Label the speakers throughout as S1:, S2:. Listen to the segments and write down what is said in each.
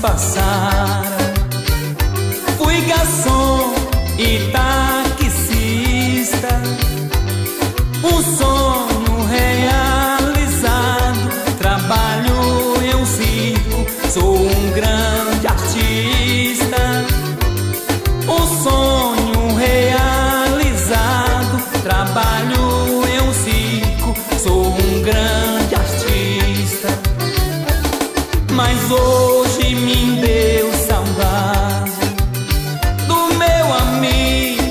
S1: passaram. Fui garçom e taxista, um sonho realizado. Trabalho em um circo, sou um grande artista. Um sonho realizado. Trabalho em um circo, sou um grande artista. Mas hoje me deu saudade do meu amigo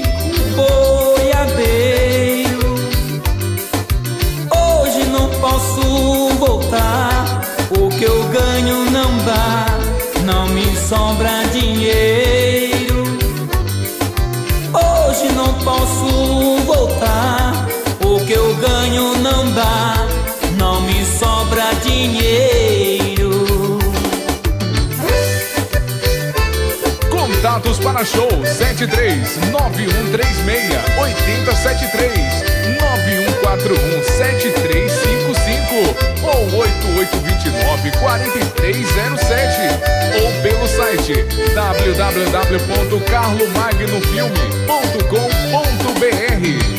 S1: boiadeiro. Hoje não posso voltar, o que eu ganho não dá, não me sobra dinheiro. Hoje não posso voltar, o que eu ganho não dá, não me sobra dinheiro.
S2: Contatos para show 73-9136-8073, 9141-7355 ou 8829-4307, ou pelo site www.carlomagnofilme.com.br.